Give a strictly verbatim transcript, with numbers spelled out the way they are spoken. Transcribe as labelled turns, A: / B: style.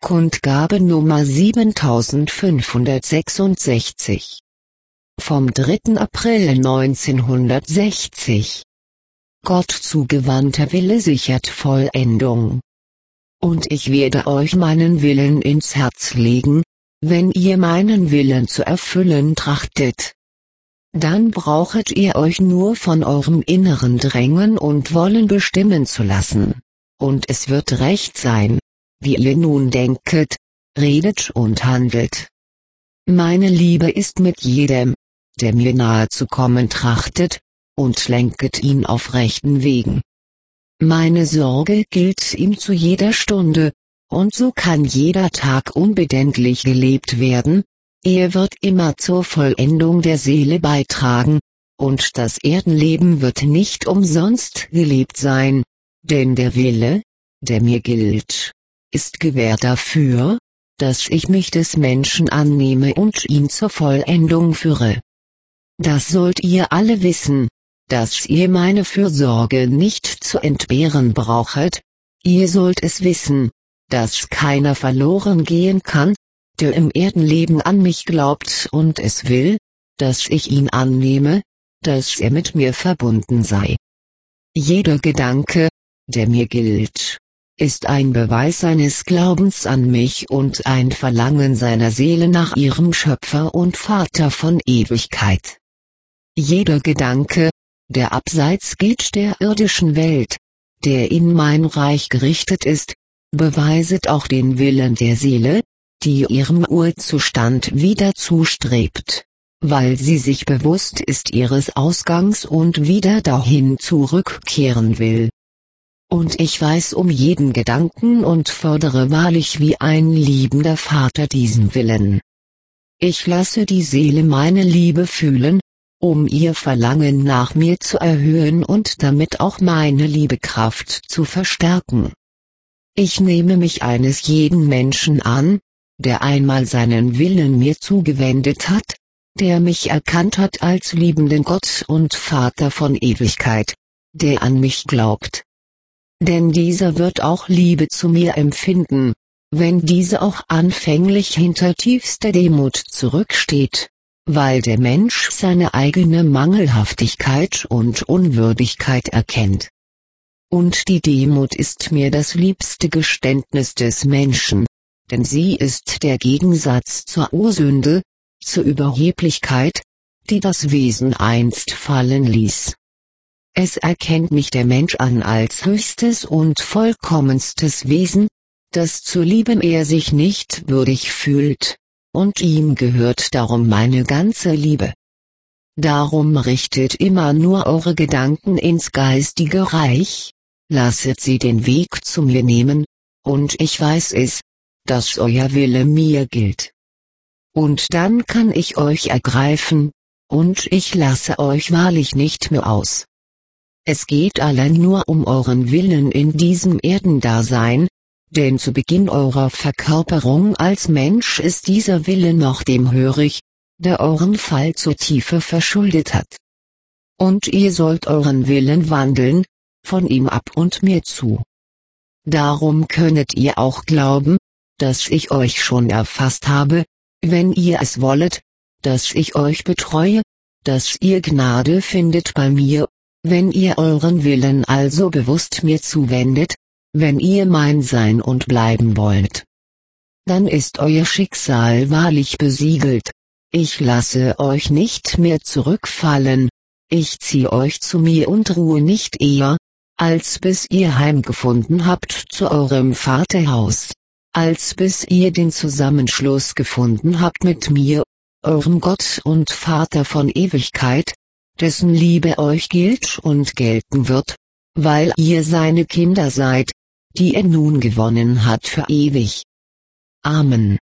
A: Kundgabe Nummer siebentausendfünfhundertsechsundsechzig. Vom dritten April neunzehnhundertsechzig. Gott zugewandter Wille sichert Vollendung. Und ich werde euch meinen Willen ins Herz legen, wenn ihr meinen Willen zu erfüllen trachtet. Dann brauchet ihr euch nur von eurem inneren Drängen und Wollen bestimmen zu lassen, und es wird recht sein, wie ihr nun denket, redet und handelt. Meine Liebe ist mit jedem, der mir nahe zu kommen trachtet, und lenket ihn auf rechten Wegen. Meine Sorge gilt ihm zu jeder Stunde, und so kann jeder Tag unbedenklich gelebt werden. Er wird immer zur Vollendung der Seele beitragen, und das Erdenleben wird nicht umsonst gelebt sein, denn der Wille, der mir gilt, ist Gewähr dafür, dass ich mich des Menschen annehme und ihn zur Vollendung führe. Das sollt ihr alle wissen, dass ihr meine Fürsorge nicht zu entbehren brauchet. Ihr sollt es wissen, dass keiner verloren gehen kann, der im Erdenleben an mich glaubt und es will, dass ich ihn annehme, dass er mit mir verbunden sei. Jeder Gedanke, der mir gilt, ist ein Beweis seines Glaubens an mich und ein Verlangen seiner Seele nach ihrem Schöpfer und Vater von Ewigkeit. Jeder Gedanke, der abseits geht der irdischen Welt, der in mein Reich gerichtet ist, beweiset auch den Willen der Seele, die ihrem Urzustand wieder zustrebt, weil sie sich bewusst ist ihres Ausgangs und wieder dahin zurückkehren will. Und ich weiß um jeden Gedanken und fördere wahrlich wie ein liebender Vater diesen Willen. Ich lasse die Seele meine Liebe fühlen, um ihr Verlangen nach mir zu erhöhen und damit auch meine Liebekraft zu verstärken. Ich nehme mich eines jeden Menschen an, der einmal seinen Willen mir zugewendet hat, der mich erkannt hat als liebenden Gott und Vater von Ewigkeit, der an mich glaubt. Denn dieser wird auch Liebe zu mir empfinden, wenn diese auch anfänglich hinter tiefster Demut zurücksteht, weil der Mensch seine eigene Mangelhaftigkeit und Unwürdigkeit erkennt. Und die Demut ist mir das liebste Geständnis des Menschen, denn sie ist der Gegensatz zur Ursünde, zur Überheblichkeit, die das Wesen einst fallen ließ. Es erkennt mich der Mensch an als höchstes und vollkommenstes Wesen, das zu lieben er sich nicht würdig fühlt, und ihm gehört darum meine ganze Liebe. Darum richtet immer nur eure Gedanken ins geistige Reich, lasset sie den Weg zu mir nehmen, und ich weiß es, dass euer Wille mir gilt. Und dann kann ich euch ergreifen, und ich lasse euch wahrlich nicht mehr aus. Es geht allein nur um euren Willen in diesem Erdendasein, denn zu Beginn eurer Verkörperung als Mensch ist dieser Wille noch dem hörig, der euren Fall zur Tiefe verschuldet hat. Und ihr sollt euren Willen wandeln, von ihm ab und mir zu. Darum könnet ihr auch glauben, dass ich euch schon erfasst habe, wenn ihr es wollet, dass ich euch betreue, dass ihr Gnade findet bei mir, wenn ihr euren Willen also bewusst mir zuwendet, wenn ihr mein Sein und bleiben wollt. Dann ist euer Schicksal wahrlich besiegelt, ich lasse euch nicht mehr zurückfallen, ich zieh euch zu mir und ruhe nicht eher, als bis ihr heimgefunden habt zu eurem Vaterhaus, als bis ihr den Zusammenschluss gefunden habt mit mir, eurem Gott und Vater von Ewigkeit, dessen Liebe euch gilt und gelten wird, weil ihr seine Kinder seid, die er nun gewonnen hat für ewig. Amen.